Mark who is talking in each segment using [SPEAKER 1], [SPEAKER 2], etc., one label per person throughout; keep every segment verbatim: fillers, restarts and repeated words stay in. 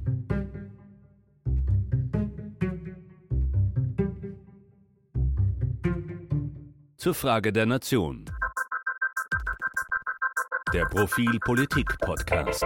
[SPEAKER 1] Zur Frage der Nation. Der Profil Politik Podcast.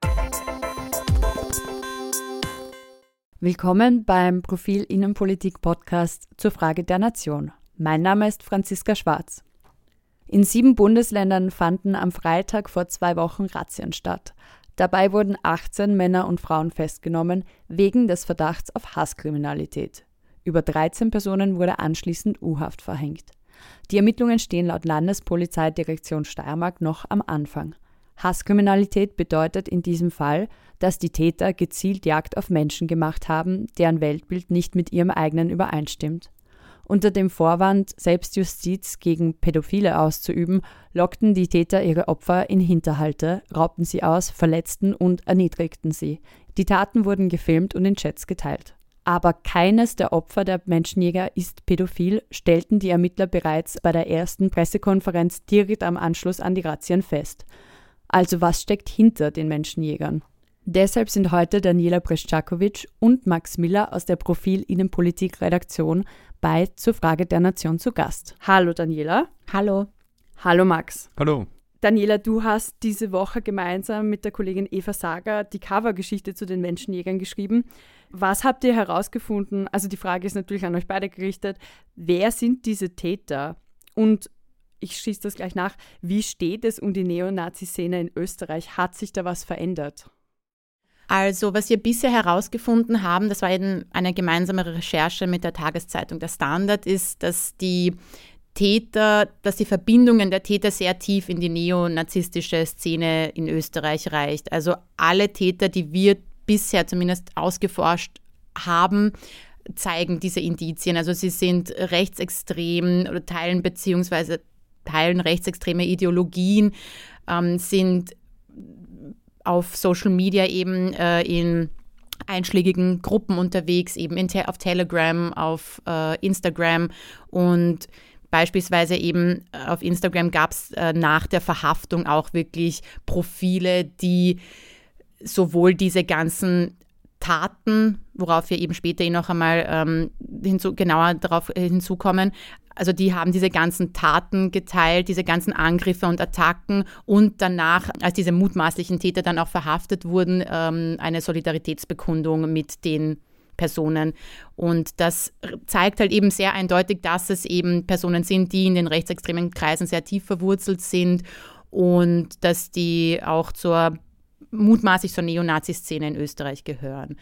[SPEAKER 2] Willkommen beim Profil Innenpolitik Podcast zur Frage der Nation. Mein Name ist Franziska Schwarz. In sieben Bundesländern fanden am Freitag vor zwei Wochen Razzien statt. Dabei wurden achtzehn Männer und Frauen festgenommen wegen des Verdachts auf Hasskriminalität. Über dreizehn Personen wurde anschließend U-Haft verhängt. Die Ermittlungen stehen laut Landespolizeidirektion Steiermark noch am Anfang. Hasskriminalität bedeutet in diesem Fall, dass die Täter gezielt Jagd auf Menschen gemacht haben, deren Weltbild nicht mit ihrem eigenen übereinstimmt. Unter dem Vorwand, Selbstjustiz gegen Pädophile auszuüben, lockten die Täter ihre Opfer in Hinterhalte, raubten sie aus, verletzten und erniedrigten sie. Die Taten wurden gefilmt und in Chats geteilt. Aber keines der Opfer der Menschenjäger ist pädophil, stellten die Ermittler bereits bei der ersten Pressekonferenz direkt am Anschluss an die Razzien fest. Also was steckt hinter den Menschenjägern? Deshalb sind heute Daniela Brescakovic und Max Miller aus der Profil Innenpolitik Redaktion bei Zur Frage der Nation zu Gast. Hallo Daniela.
[SPEAKER 3] Hallo.
[SPEAKER 2] Hallo Max.
[SPEAKER 4] Hallo.
[SPEAKER 2] Daniela, du hast diese Woche gemeinsam mit der Kollegin Eva Sager die Covergeschichte zu den Menschenjägern geschrieben. Was habt ihr herausgefunden? Also die Frage ist natürlich an euch beide gerichtet. Wer sind diese Täter? Und ich schieße das gleich nach. Wie steht es um die Neonazi-Szene in Österreich? Hat sich da was verändert?
[SPEAKER 3] Also, was wir bisher herausgefunden haben, das war eben eine gemeinsame Recherche mit der Tageszeitung Der Standard, ist, dass die Täter, dass die Verbindungen der Täter sehr tief in die neonazistische Szene in Österreich reicht. Also alle Täter, die wir bisher zumindest ausgeforscht haben, zeigen diese Indizien. Also sie sind rechtsextrem oder teilen beziehungsweise teilen rechtsextreme Ideologien, ähm, sind auf Social Media eben äh, in einschlägigen Gruppen unterwegs, eben in te- auf Telegram, auf äh, Instagram, und beispielsweise eben auf Instagram gab es äh, nach der Verhaftung auch wirklich Profile, die sowohl diese ganzen Taten, worauf wir eben später eh noch einmal ähm, hinzu, genauer darauf hinzukommen, also die haben diese ganzen Taten geteilt, diese ganzen Angriffe und Attacken, und danach, als diese mutmaßlichen Täter dann auch verhaftet wurden, ähm, eine Solidaritätsbekundung mit den Personen. Und das zeigt halt eben sehr eindeutig, dass es eben Personen sind, die in den rechtsextremen Kreisen sehr tief verwurzelt sind und dass die auch zur mutmaßlich zur Neonazi-Szene in Österreich gehören.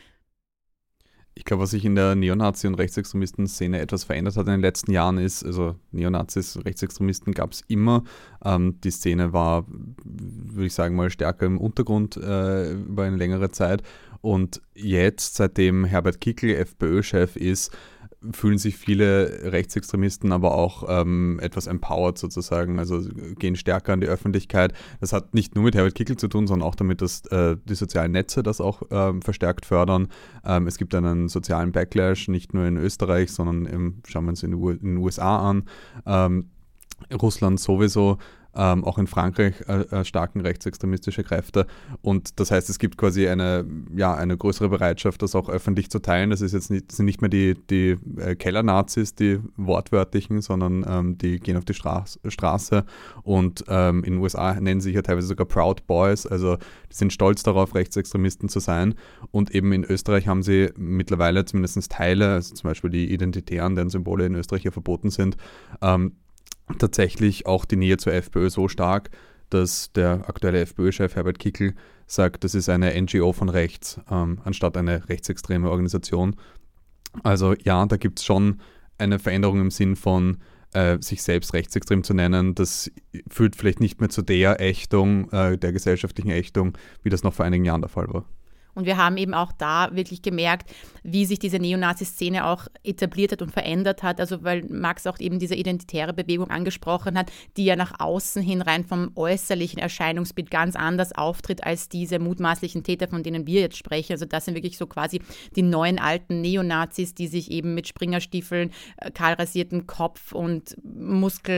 [SPEAKER 4] Ich glaube, was sich in der Neonazi- und Rechtsextremisten-Szene etwas verändert hat in den letzten Jahren ist, also Neonazis, Rechtsextremisten gab es immer. Ähm, die Szene war, würde ich sagen, mal stärker im Untergrund äh, über eine längere Zeit. Und jetzt, seitdem Herbert Kickl FPÖ-Chef ist, fühlen sich viele Rechtsextremisten aber auch ähm, etwas empowered sozusagen, also gehen stärker an die Öffentlichkeit. Das hat nicht nur mit Herbert Kickl zu tun, sondern auch damit, dass äh, die sozialen Netze das auch ähm, verstärkt fördern. Ähm, es gibt einen sozialen Backlash, nicht nur in Österreich, sondern im, schauen wir uns in den U S A an. Ähm, Russland sowieso. Ähm, auch in Frankreich äh, äh, starken rechtsextremistische Kräfte, und das heißt, es gibt quasi eine, ja, eine größere Bereitschaft, das auch öffentlich zu teilen. Das ist jetzt nicht, das sind nicht mehr die, die äh, Kellernazis, die wortwörtlichen, sondern ähm, die gehen auf die Straß, Straße, und ähm, in den U S A nennen sie sich ja teilweise sogar Proud Boys, also die sind stolz darauf, Rechtsextremisten zu sein, und eben in Österreich haben sie mittlerweile zumindest Teile, also zum Beispiel die Identitären, deren Symbole in Österreich ja verboten sind, ähm, tatsächlich auch die Nähe zur FPÖ so stark, dass der aktuelle FPÖ-Chef Herbert Kickl sagt, das ist eine N G O von rechts, ähm, anstatt eine rechtsextreme Organisation. Also ja, da gibt es schon eine Veränderung im Sinn von, äh, sich selbst rechtsextrem zu nennen. Das führt vielleicht nicht mehr zu der Ächtung, äh, der gesellschaftlichen Ächtung, wie das noch vor einigen Jahren der Fall war.
[SPEAKER 3] Und wir haben eben auch da wirklich gemerkt, wie sich diese Neonazi-Szene auch etabliert hat und verändert hat. Also weil Max auch eben diese identitäre Bewegung angesprochen hat, die ja nach außen hin rein vom äußerlichen Erscheinungsbild ganz anders auftritt als diese mutmaßlichen Täter, von denen wir jetzt sprechen. Also das sind wirklich so quasi die neuen alten Neonazis, die sich eben mit Springerstiefeln, kahlrasierten Kopf und Muskel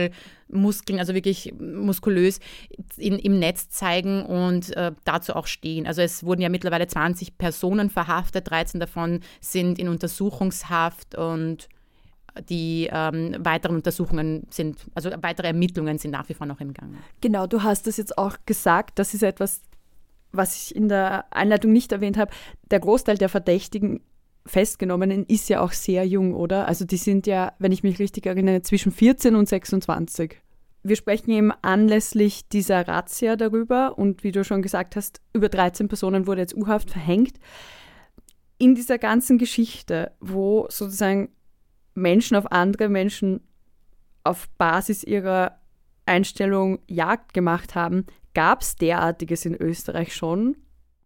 [SPEAKER 3] Muskeln, also wirklich muskulös in, im Netz zeigen und äh, dazu auch stehen. Also es wurden ja mittlerweile zwanzig Personen verhaftet, dreizehn davon sind in Untersuchungshaft und die ähm, weiteren Untersuchungen sind, also weitere Ermittlungen sind nach wie vor noch im Gange.
[SPEAKER 2] Genau, du hast das jetzt auch gesagt, das ist etwas, was ich in der Einleitung nicht erwähnt habe. Der Großteil der Verdächtigen Festgenommenen ist ja auch sehr jung, oder? Also die sind ja, wenn ich mich richtig erinnere, zwischen vierzehn und sechsundzwanzig. Wir sprechen eben anlässlich dieser Razzia darüber und wie du schon gesagt hast, über dreizehn Personen wurde jetzt U-Haft verhängt. In dieser ganzen Geschichte, wo sozusagen Menschen auf andere Menschen auf Basis ihrer Einstellung Jagd gemacht haben, gab es derartiges in Österreich schon?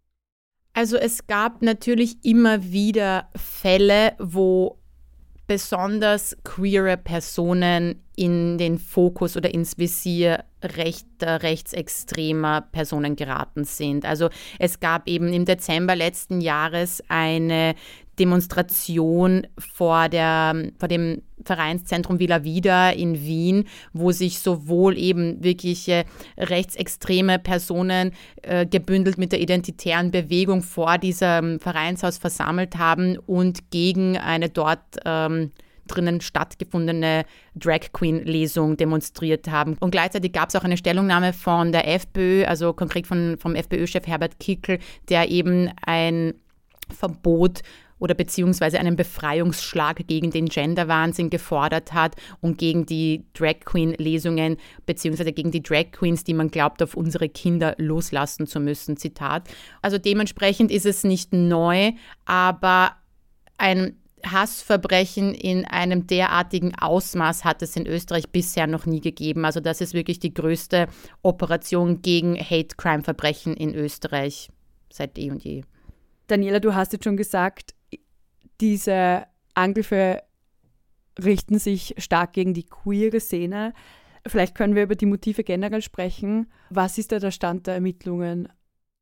[SPEAKER 3] Also es gab natürlich immer wieder Fälle, wo besonders queere Personen in den Fokus oder ins Visier rechter, rechtsextremer Personen geraten sind. Also es gab eben im Dezember letzten Jahres eine Demonstration vor, der, vor dem Vereinszentrum Villa Vida in Wien, wo sich sowohl eben wirkliche rechtsextreme Personen äh, gebündelt mit der identitären Bewegung vor diesem Vereinshaus versammelt haben und gegen eine dort ähm, drinnen stattgefundene Drag-Queen-Lesung demonstriert haben. Und gleichzeitig gab es auch eine Stellungnahme von der FPÖ, also konkret von, vom FPÖ-Chef Herbert Kickl, der eben ein Verbot oder beziehungsweise einen Befreiungsschlag gegen den Genderwahnsinn gefordert hat und gegen die Drag-Queen-Lesungen beziehungsweise gegen die Drag-Queens, die man glaubt, auf unsere Kinder loslassen zu müssen, Zitat. Also dementsprechend ist es nicht neu, aber ein Hassverbrechen in einem derartigen Ausmaß hat es in Österreich bisher noch nie gegeben. Also das ist wirklich die größte Operation gegen Hate-Crime-Verbrechen in Österreich seit eh und je.
[SPEAKER 2] Daniela, du hast jetzt schon gesagt, diese Angriffe richten sich stark gegen die queere Szene. Vielleicht können wir über die Motive generell sprechen. Was ist da der Stand der Ermittlungen?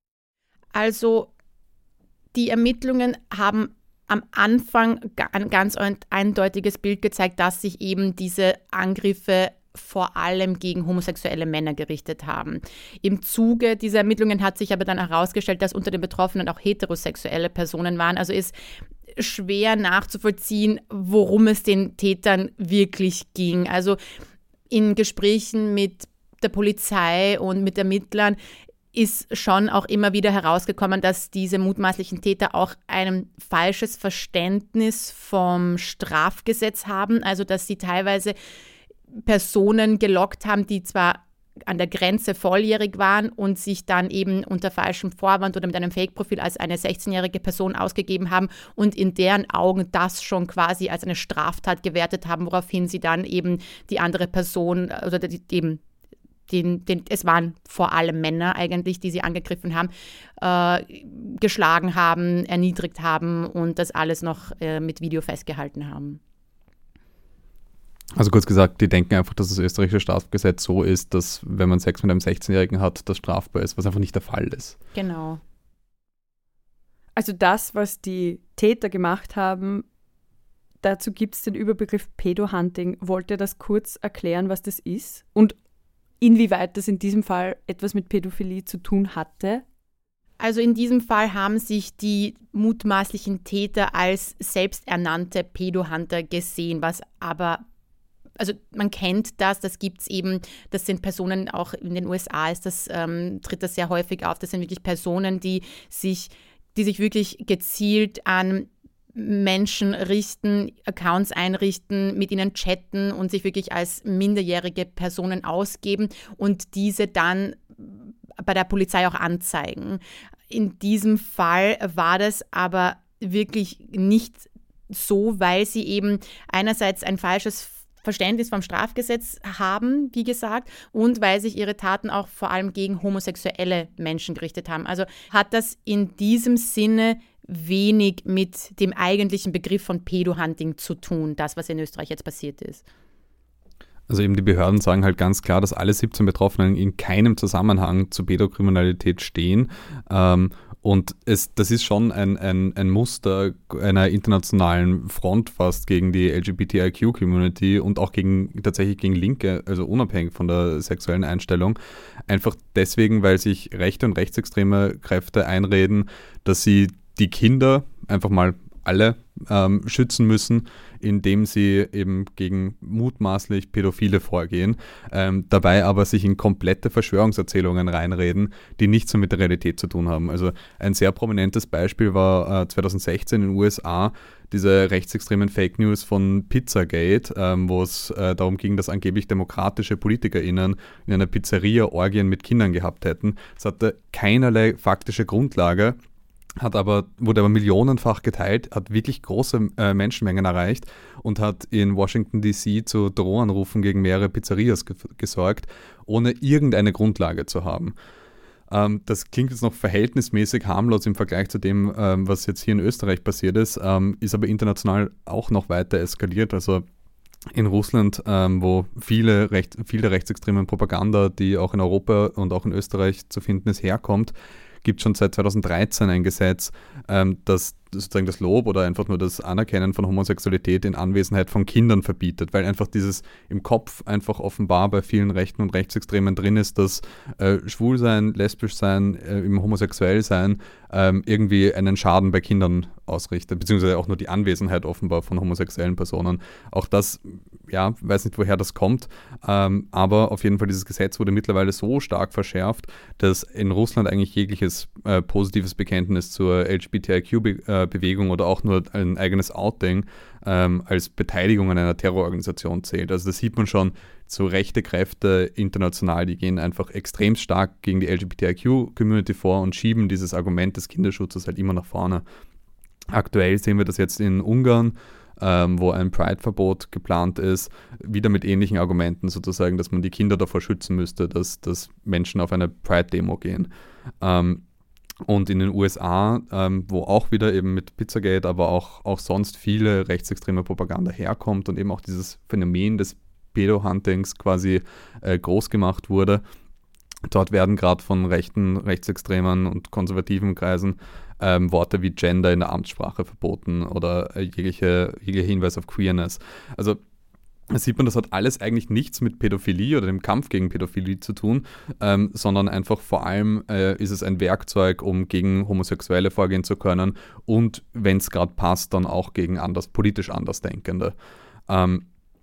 [SPEAKER 3] Also die Ermittlungen haben am Anfang ein ganz eindeutiges Bild gezeigt, dass sich eben diese Angriffe vor allem gegen homosexuelle Männer gerichtet haben. Im Zuge dieser Ermittlungen hat sich aber dann herausgestellt, dass unter den Betroffenen auch heterosexuelle Personen waren. Also ist schwer nachzuvollziehen, worum es den Tätern wirklich ging. Also in Gesprächen mit der Polizei und mit Ermittlern ist schon auch immer wieder herausgekommen, dass diese mutmaßlichen Täter auch ein falsches Verständnis vom Strafgesetz haben. Also dass sie teilweise Personen gelockt haben, die zwar an der Grenze volljährig waren und sich dann eben unter falschem Vorwand oder mit einem Fake-Profil als eine sechzehnjährige Person ausgegeben haben und in deren Augen das schon quasi als eine Straftat gewertet haben, woraufhin sie dann eben die andere Person oder die, eben den, den, es waren vor allem Männer eigentlich, die sie angegriffen haben, äh, geschlagen haben, erniedrigt haben und das alles noch äh, mit Video festgehalten haben.
[SPEAKER 4] Also kurz gesagt, die denken einfach, dass das österreichische Strafgesetz so ist, dass wenn man Sex mit einem sechzehnjährigen hat, das strafbar ist, was einfach nicht der Fall ist.
[SPEAKER 3] Genau.
[SPEAKER 2] Also das, was die Täter gemacht haben, dazu gibt es den Überbegriff Pedo-Hunting. Wollt ihr das kurz erklären, was das ist? Und inwieweit das in diesem Fall etwas mit Pädophilie zu tun hatte?
[SPEAKER 3] Also in diesem Fall haben sich die mutmaßlichen Täter als selbsternannte Pedo-Hunter gesehen, was aber also man kennt das, das gibt es eben, das sind Personen, auch in den U S A ist das, ähm, tritt das sehr häufig auf, das sind wirklich Personen, die sich, die sich wirklich gezielt an Menschen richten, Accounts einrichten, mit ihnen chatten und sich wirklich als minderjährige Personen ausgeben und diese dann bei der Polizei auch anzeigen. In diesem Fall war das aber wirklich nicht so, weil sie eben einerseits ein falsches Verständnis vom Strafgesetz haben, wie gesagt, und weil sich ihre Taten auch vor allem gegen homosexuelle Menschen gerichtet haben. Also hat das in diesem Sinne wenig mit dem eigentlichen Begriff von Pedo-Hunting zu tun, das, was in Österreich jetzt passiert ist.
[SPEAKER 4] Also eben die Behörden sagen halt ganz klar, dass alle siebzehn Betroffenen in keinem Zusammenhang zur Pädokriminalität stehen. Ähm, Und es, das ist schon ein, ein, ein Muster einer internationalen Front fast gegen die L G B T I Q-Community und auch gegen, tatsächlich gegen Linke, also unabhängig von der sexuellen Einstellung. Einfach deswegen, weil sich rechte und rechtsextreme Kräfte einreden, dass sie die Kinder einfach mal alle ähm, schützen müssen, indem sie eben gegen mutmaßlich Pädophile vorgehen, ähm, dabei aber sich in komplette Verschwörungserzählungen reinreden, die nichts mehr mit der Realität zu tun haben. Also ein sehr prominentes Beispiel war äh, zwanzig sechzehn in den U S A diese rechtsextremen Fake News von Pizzagate, ähm, wo es äh, darum ging, dass angeblich demokratische PolitikerInnen in einer Pizzeria Orgien mit Kindern gehabt hätten. Es hatte keinerlei faktische Grundlage, hat aber, wurde aber millionenfach geteilt, hat wirklich große äh, Menschenmengen erreicht und hat in Washington D C zu Drohanrufen gegen mehrere Pizzerias ge- gesorgt, ohne irgendeine Grundlage zu haben. Ähm, das klingt jetzt noch verhältnismäßig harmlos im Vergleich zu dem, ähm, was jetzt hier in Österreich passiert ist, ähm, ist aber international auch noch weiter eskaliert. Also in Russland, ähm, wo viele Recht, viel der rechtsextremen Propaganda, die auch in Europa und auch in Österreich zu finden ist, herkommt, gibt schon seit zwanzig dreizehn ein Gesetz, ähm, das sozusagen das Lob oder einfach nur das Anerkennen von Homosexualität in Anwesenheit von Kindern verbietet, weil einfach dieses im Kopf einfach offenbar bei vielen Rechten und Rechtsextremen drin ist, dass äh, schwul sein, lesbisch sein, äh, im homosexuell sein ähm, irgendwie einen Schaden bei Kindern ausrichtet, beziehungsweise auch nur die Anwesenheit offenbar von homosexuellen Personen. Auch das, ja, weiß nicht, woher das kommt, ähm, aber auf jeden Fall dieses Gesetz wurde mittlerweile so stark verschärft, dass in Russland eigentlich jegliches äh, positives Bekenntnis zur L G B T I Q-Bewegung oder auch nur ein eigenes Outing ähm, als Beteiligung an einer Terrororganisation zählt. Also das sieht man schon, so rechte Kräfte international, die gehen einfach extrem stark gegen die L G B T I Q-Community vor und schieben dieses Argument des Kinderschutzes halt immer nach vorne. Aktuell sehen wir das jetzt in Ungarn, ähm, wo ein Pride-Verbot geplant ist, wieder mit ähnlichen Argumenten sozusagen, dass man die Kinder davor schützen müsste, dass, dass Menschen auf eine Pride-Demo gehen. Ähm, und in den U S A, ähm, wo auch wieder eben mit Pizzagate, aber auch, auch sonst viele rechtsextreme Propaganda herkommt und eben auch dieses Phänomen des Pedo-Huntings quasi äh, groß gemacht wurde. Dort werden gerade von rechten, rechtsextremen und konservativen Kreisen ähm, Worte wie Gender in der Amtssprache verboten oder äh, jegliche, jeglicher Hinweis auf Queerness. Also da sieht man, das hat alles eigentlich nichts mit Pädophilie oder dem Kampf gegen Pädophilie zu tun, ähm, sondern einfach vor allem äh, ist es ein Werkzeug, um gegen Homosexuelle vorgehen zu können und, wenn es gerade passt, dann auch gegen anders, politisch Andersdenkende. Ähm,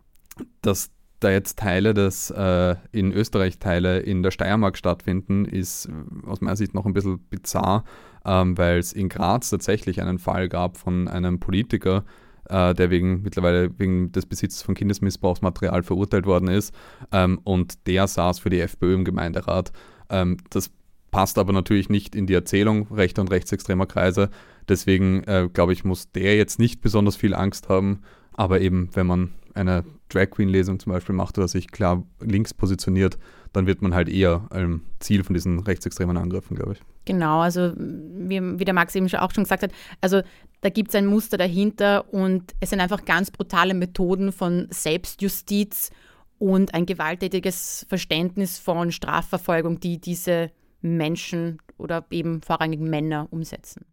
[SPEAKER 4] dass da jetzt Teile des, äh, in Österreich Teile in der Steiermark stattfinden, ist aus meiner Sicht noch ein bisschen bizarr, ähm, weil es in Graz tatsächlich einen Fall gab von einem Politiker, äh, der wegen mittlerweile wegen des Besitzes von Kindesmissbrauchsmaterial verurteilt worden ist, ähm, und der saß für die FPÖ im Gemeinderat. Ähm, das passt aber natürlich nicht in die Erzählung rechter und rechtsextremer Kreise, deswegen äh, glaube ich, muss der jetzt nicht besonders viel Angst haben, aber eben, wenn man eine Drag-Queen-Lesung zum Beispiel macht oder sich klar links positioniert, dann wird man halt eher ähm, Ziel von diesen rechtsextremen Angriffen, glaube ich.
[SPEAKER 3] Genau, also wie, wie der Max eben auch schon gesagt hat, also da gibt es ein Muster dahinter und es sind einfach ganz brutale Methoden von Selbstjustiz und ein gewalttätiges Verständnis von Strafverfolgung, die diese Menschen oder eben vorrangig Männer umsetzen.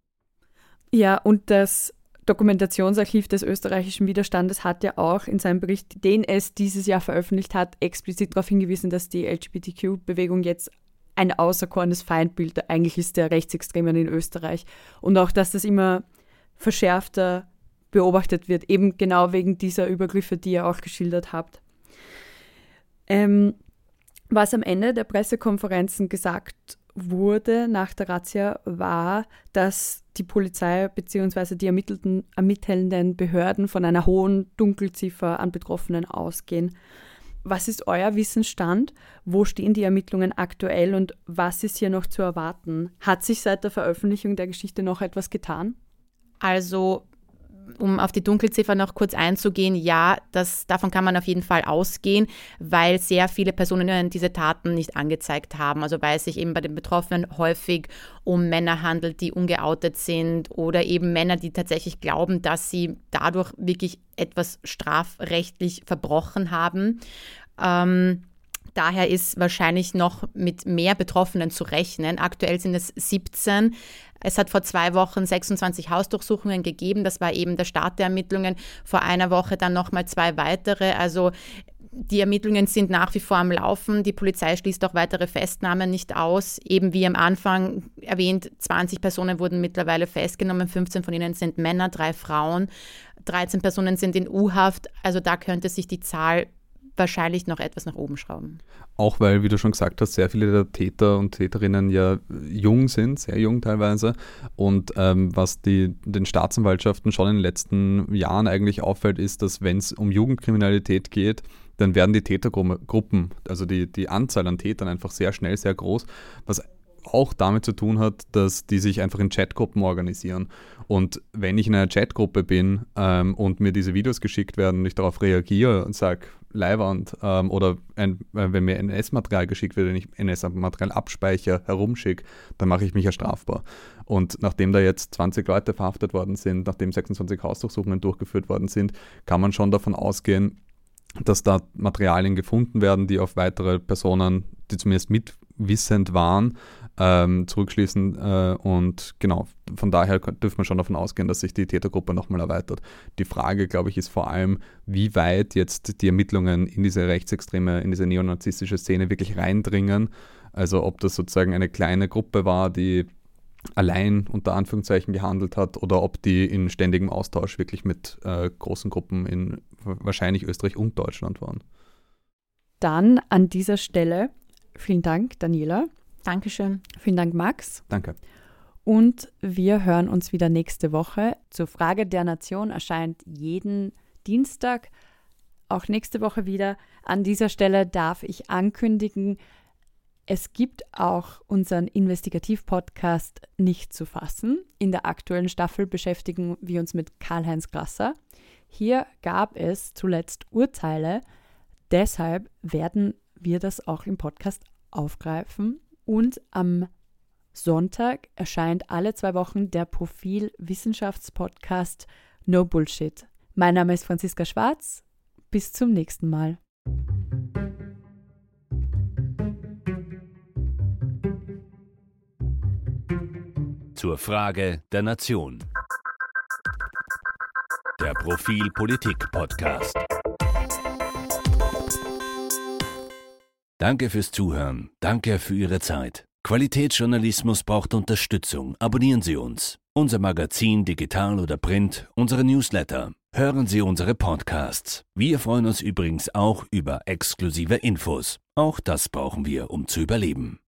[SPEAKER 2] Ja, und das Dokumentationsarchiv des österreichischen Widerstandes hat ja auch in seinem Bericht, den es dieses Jahr veröffentlicht hat, explizit darauf hingewiesen, dass die L G B T Q-Bewegung jetzt ein auserkorenes Feindbild eigentlich ist der Rechtsextremen in Österreich. Und auch, dass das immer verschärfter beobachtet wird, eben genau wegen dieser Übergriffe, die ihr auch geschildert habt. Ähm, was am Ende der Pressekonferenzen gesagt wurde nach der Razzia, war, dass die Polizei bzw. die ermittelten, ermittelnden Behörden von einer hohen Dunkelziffer an Betroffenen ausgehen. Was ist euer Wissensstand? Wo stehen die Ermittlungen aktuell und was ist hier noch zu erwarten? Hat sich seit der Veröffentlichung der Geschichte noch etwas getan?
[SPEAKER 3] Also, um auf die Dunkelziffer noch kurz einzugehen, ja, das, davon kann man auf jeden Fall ausgehen, weil sehr viele Personen diese Taten nicht angezeigt haben. Also weil es sich eben bei den Betroffenen häufig um Männer handelt, die ungeoutet sind oder eben Männer, die tatsächlich glauben, dass sie dadurch wirklich etwas strafrechtlich verbrochen haben. Ähm, Daher ist wahrscheinlich noch mit mehr Betroffenen zu rechnen. Aktuell sind es siebzehn. Es hat vor zwei Wochen sechsundzwanzig Hausdurchsuchungen gegeben. Das war eben der Start der Ermittlungen. Vor einer Woche dann nochmal zwei weitere. Also die Ermittlungen sind nach wie vor am Laufen. Die Polizei schließt auch weitere Festnahmen nicht aus. Eben wie am Anfang erwähnt, zwanzig Personen wurden mittlerweile festgenommen. fünfzehn von ihnen sind Männer, drei Frauen. dreizehn Personen sind in U-Haft. Also da könnte sich die Zahl wahrscheinlich noch etwas nach oben schrauben.
[SPEAKER 4] Auch weil, wie du schon gesagt hast, sehr viele der Täter und Täterinnen ja jung sind, sehr jung teilweise. Und ähm, was die, den Staatsanwaltschaften schon in den letzten Jahren eigentlich auffällt, ist, dass wenn es um Jugendkriminalität geht, dann werden die Tätergruppen, also die, die Anzahl an Tätern einfach sehr schnell, sehr groß, was auch damit zu tun hat, dass die sich einfach in Chatgruppen organisieren. Und wenn ich in einer Chatgruppe bin ähm, und mir diese Videos geschickt werden und ich darauf reagiere und sage, Leiwand, ähm, oder ein, äh, wenn mir N S-Material geschickt wird, wenn ich N S-Material abspeichere, herumschicke, dann mache ich mich ja strafbar. Und nachdem da jetzt zwanzig Leute verhaftet worden sind, nachdem sechsundzwanzig Hausdurchsuchungen durchgeführt worden sind, kann man schon davon ausgehen, dass da Materialien gefunden werden, die auf weitere Personen, die zumindest mitwissend waren, ähm, zurückschließen. Äh, und genau, von daher dürfen wir schon davon ausgehen, dass sich die Tätergruppe nochmal erweitert. Die Frage, glaube ich, ist vor allem, wie weit jetzt die Ermittlungen in diese rechtsextreme, in diese neonazistische Szene wirklich reindringen. Also ob das sozusagen eine kleine Gruppe war, die allein unter Anführungszeichen gehandelt hat, oder ob die in ständigem Austausch wirklich mit äh, großen Gruppen in wahrscheinlich Österreich und Deutschland waren.
[SPEAKER 2] Dann an dieser Stelle vielen Dank, Daniela.
[SPEAKER 3] Dankeschön.
[SPEAKER 2] Vielen Dank, Max.
[SPEAKER 4] Danke.
[SPEAKER 2] Und wir hören uns wieder nächste Woche. Zur Frage der Nation erscheint jeden Dienstag, auch nächste Woche wieder. An dieser Stelle darf ich ankündigen, es gibt auch unseren Investigativ-Podcast Nicht zu fassen. In der aktuellen Staffel beschäftigen wir uns mit Karl-Heinz Grasser. Hier gab es zuletzt Urteile, deshalb werden wir das auch im Podcast aufgreifen. Und am Sonntag erscheint alle zwei Wochen der Profil-Wissenschaftspodcast No Bullshit. Mein Name ist Franziska Schwarz. Bis zum nächsten Mal.
[SPEAKER 1] Zur Frage der Nation. Der Profil Politik Podcast. Danke fürs Zuhören. Danke für Ihre Zeit. Qualitätsjournalismus braucht Unterstützung. Abonnieren Sie uns. Unser Magazin, digital oder print, unsere Newsletter. Hören Sie unsere Podcasts. Wir freuen uns übrigens auch über exklusive Infos. Auch das brauchen wir, um zu überleben.